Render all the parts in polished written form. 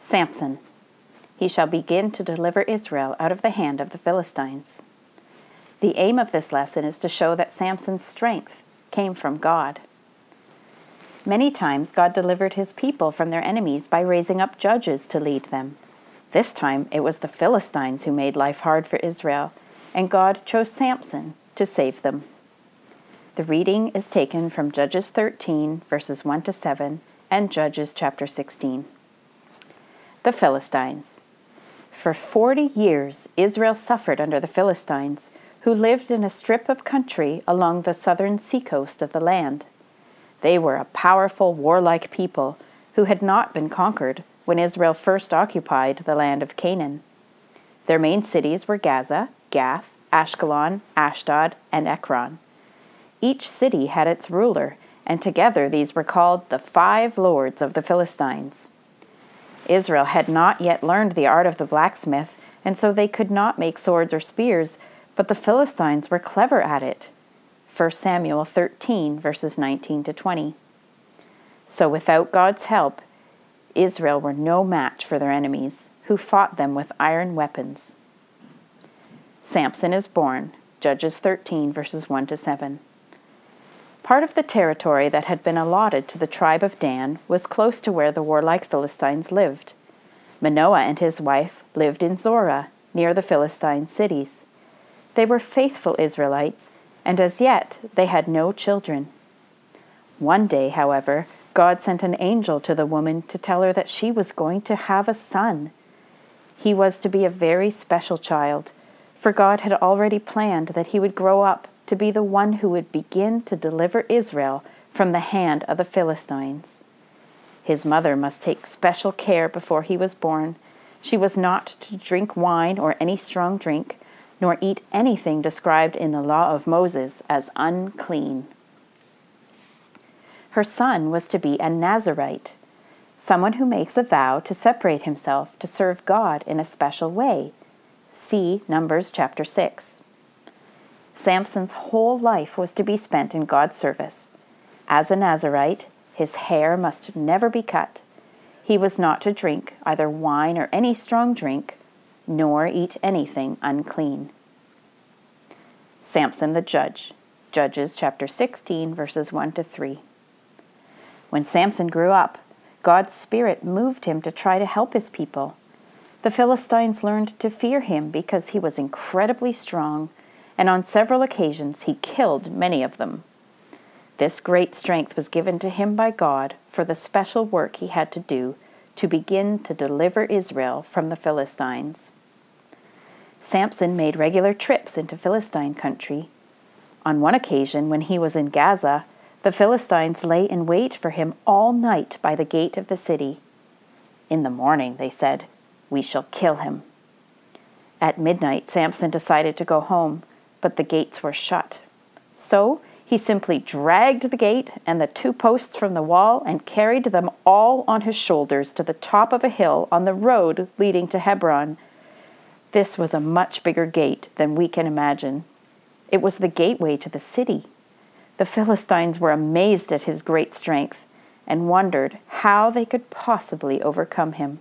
Samson. He shall begin to deliver Israel out of the hand of the Philistines. The aim of this lesson is to show that Samson's strength came from God. Many times God delivered his people from their enemies by raising up judges to lead them. This time it was the Philistines who made life hard for Israel, and God chose Samson to save them. The reading is taken from Judges 13, verses 1 to 7, and Judges chapter 16. The Philistines. For 40 years, Israel suffered under the Philistines, who lived in a strip of country along the southern seacoast of the land. They were a powerful, warlike people who had not been conquered when Israel first occupied the land of Canaan. Their main cities were Gaza, Gath, Ashkelon, Ashdod, and Ekron. Each city had its ruler, and together these were called the 5 lords of the Philistines. Israel had not yet learned the art of the blacksmith, and so they could not make swords or spears, but the Philistines were clever at it. 1 Samuel 13, verses 19 to 20. So without God's help, Israel were no match for their enemies, who fought them with iron weapons. Samson is born. Judges 13, verses 1 to 7. Part of the territory that had been allotted to the tribe of Dan was close to where the warlike Philistines lived. Manoah and his wife lived in Zorah, near the Philistine cities. They were faithful Israelites, and as yet they had no children. One day, however, God sent an angel to the woman to tell her that she was going to have a son. He was to be a very special child, for God had already planned that he would grow up to be the one who would begin to deliver Israel from the hand of the Philistines. His mother must take special care before he was born. She was not to drink wine or any strong drink, nor eat anything described in the law of Moses as unclean. Her son was to be a Nazirite, someone who makes a vow to separate himself to serve God in a special way. See Numbers chapter 6. Samson's whole life was to be spent in God's service. As a Nazirite, his hair must never be cut. He was not to drink either wine or any strong drink, nor eat anything unclean. Samson the judge. Judges chapter 16, verses 1 to 3. When Samson grew up, God's Spirit moved him to try to help his people. The Philistines learned to fear him because he was incredibly strong, and on several occasions he killed many of them. This great strength was given to him by God for the special work he had to do to begin to deliver Israel from the Philistines. Samson made regular trips into Philistine country. On one occasion, when he was in Gaza, the Philistines lay in wait for him all night by the gate of the city. In the morning, they said, "We shall kill him." At midnight, Samson decided to go home, but the gates were shut. So he simply dragged the gate and the 2 posts from the wall and carried them all on his shoulders to the top of a hill on the road leading to Hebron. This was a much bigger gate than we can imagine. It was the gateway to the city. The Philistines were amazed at his great strength and wondered how they could possibly overcome him.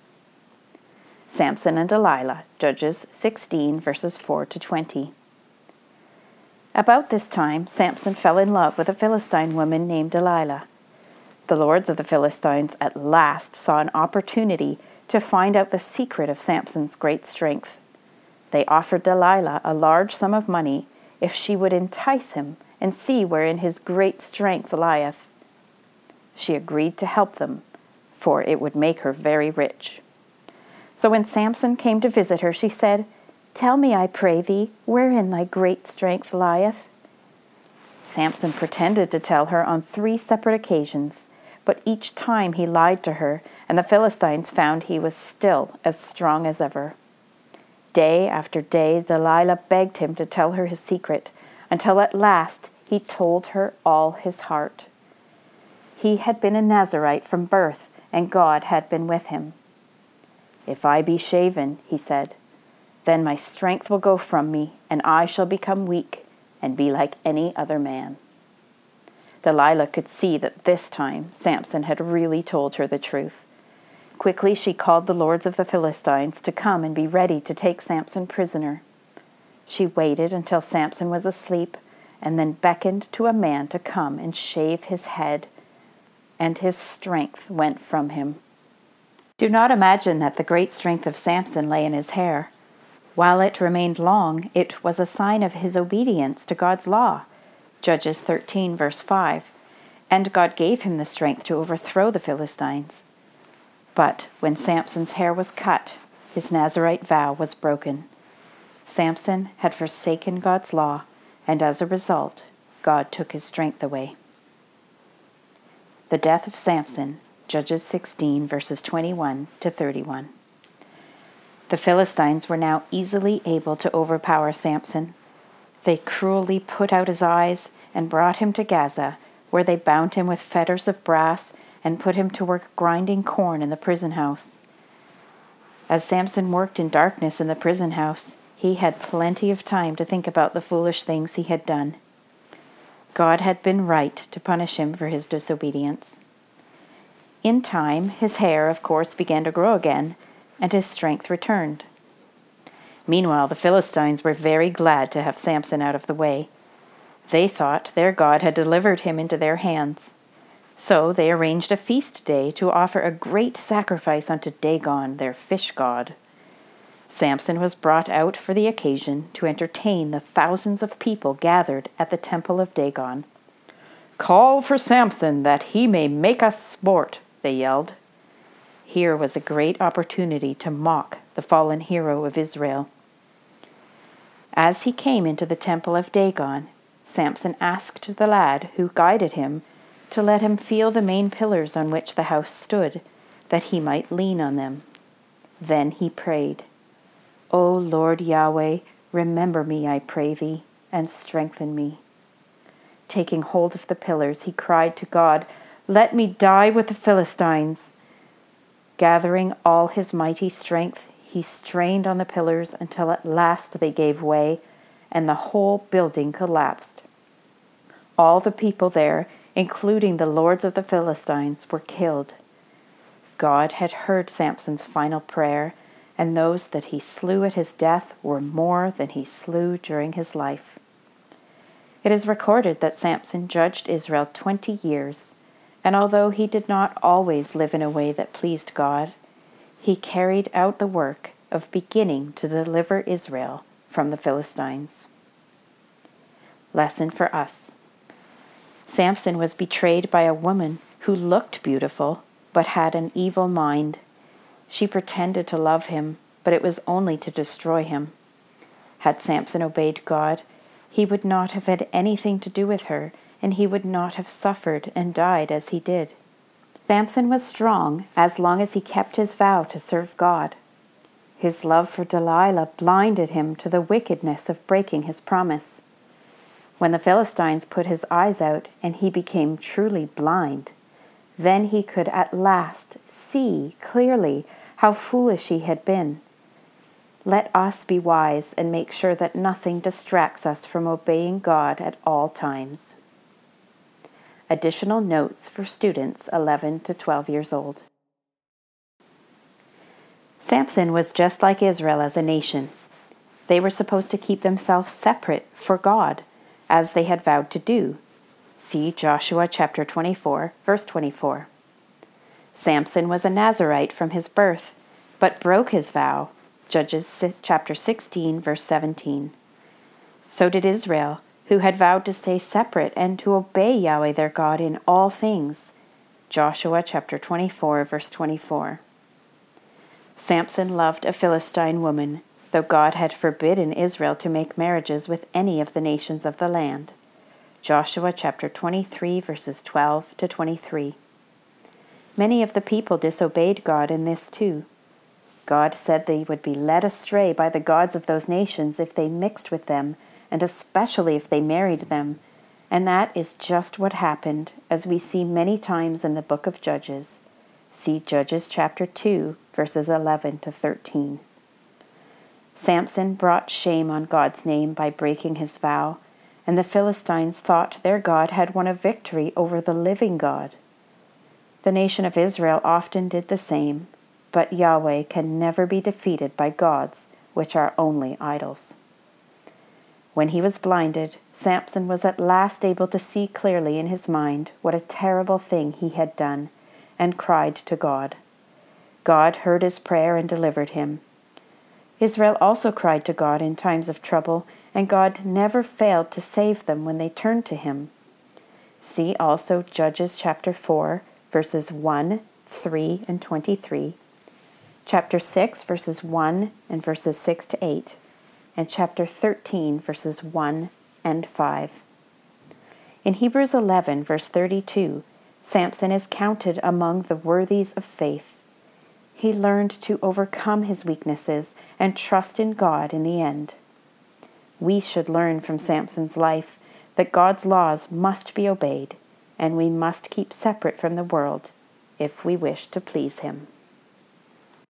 Samson and Delilah, Judges 16, verses 4 to 20. About this time, Samson fell in love with a Philistine woman named Delilah. The lords of the Philistines at last saw an opportunity to find out the secret of Samson's great strength. They offered Delilah a large sum of money if she would entice him and see wherein his great strength lieth. She agreed to help them, for it would make her very rich. So when Samson came to visit her, she said, "Tell me, I pray thee, wherein thy great strength lieth." Samson pretended to tell her on 3 separate occasions, but each time he lied to her, and the Philistines found he was still as strong as ever. Day after day, Delilah begged him to tell her his secret, until at last he told her all his heart. He had been a Nazirite from birth, and God had been with him. "If I be shaven," he said, "then my strength will go from me, and I shall become weak and be like any other man." Delilah could see that this time Samson had really told her the truth. Quickly she called the lords of the Philistines to come and be ready to take Samson prisoner. She waited until Samson was asleep and then beckoned to a man to come and shave his head, and his strength went from him. Do not imagine that the great strength of Samson lay in his hair. While it remained long, it was a sign of his obedience to God's law. Judges 13, verse 5. And God gave him the strength to overthrow the Philistines. But when Samson's hair was cut, his Nazirite vow was broken. Samson had forsaken God's law, and as a result, God took his strength away. The death of Samson, Judges 16, verses 21 to 31. The Philistines were now easily able to overpower Samson. They cruelly put out his eyes and brought him to Gaza, where they bound him with fetters of brass and put him to work grinding corn in the prison house. As Samson worked in darkness in the prison house, he had plenty of time to think about the foolish things he had done. God had been right to punish him for his disobedience. In time, his hair, of course, began to grow again, and his strength returned. Meanwhile, the Philistines were very glad to have Samson out of the way. They thought their God had delivered him into their hands. So they arranged a feast day to offer a great sacrifice unto Dagon, their fish god. Samson was brought out for the occasion to entertain the thousands of people gathered at the temple of Dagon. "Call for Samson, that he may make us sport," they yelled. Here was a great opportunity to mock the fallen hero of Israel. As he came into the temple of Dagon, Samson asked the lad who guided him to let him feel the main pillars on which the house stood, that he might lean on them. Then he prayed, "O Lord Yahweh, remember me, I pray thee, and strengthen me." Taking hold of the pillars, he cried to God, "Let me die with the Philistines." Gathering all his mighty strength, he strained on the pillars until at last they gave way, and the whole building collapsed. All the people there, including the lords of the Philistines, were killed. God had heard Samson's final prayer, and those that he slew at his death were more than he slew during his life. It is recorded that Samson judged Israel 20 years, and although he did not always live in a way that pleased God, he carried out the work of beginning to deliver Israel from the Philistines. Lesson for us. Samson was betrayed by a woman who looked beautiful but had an evil mind. She pretended to love him, but it was only to destroy him. Had Samson obeyed God, he would not have had anything to do with her, and he would not have suffered and died as he did. Samson was strong as long as he kept his vow to serve God. His love for Delilah blinded him to the wickedness of breaking his promise. When the Philistines put his eyes out and he became truly blind, then he could at last see clearly how foolish he had been. Let us be wise and make sure that nothing distracts us from obeying God at all times. Additional notes for students 11 to 12 years old. Samson was just like Israel as a nation. They were supposed to keep themselves separate for God, as they had vowed to do. See Joshua chapter 24, verse 24. Samson was a Nazirite from his birth, but broke his vow. Judges chapter 16, verse 17. So did Israel, who had vowed to stay separate and to obey Yahweh their God in all things. Joshua chapter 24, verse 24. Samson loved a Philistine woman, though God had forbidden Israel to make marriages with any of the nations of the land. Joshua chapter 23, verses 12 to 23. Many of the people disobeyed God in this too. God said they would be led astray by the gods of those nations if they mixed with them, and especially if they married them. And that is just what happened, as we see many times in the book of Judges. See Judges chapter 2, verses 11 to 13. Samson brought shame on God's name by breaking his vow, and the Philistines thought their God had won a victory over the living God. The nation of Israel often did the same. but Yahweh can never be defeated by gods, which are only idols. When he was blinded, Samson was at last able to see clearly in his mind what a terrible thing he had done, and cried to God. God heard his prayer and delivered him. Israel also cried to God in times of trouble, and God never failed to save them when they turned to him. See also Judges chapter 4, verses 1, 3, and 23, chapter 6, verses 1 and verses 6 to 8, and chapter 13, verses 1 and 5. In Hebrews 11, verse 32, Samson is counted among the worthies of faith. He learned to overcome his weaknesses and trust in God in the end. We should learn from Samson's life that God's laws must be obeyed, and we must keep separate from the world if we wish to please him.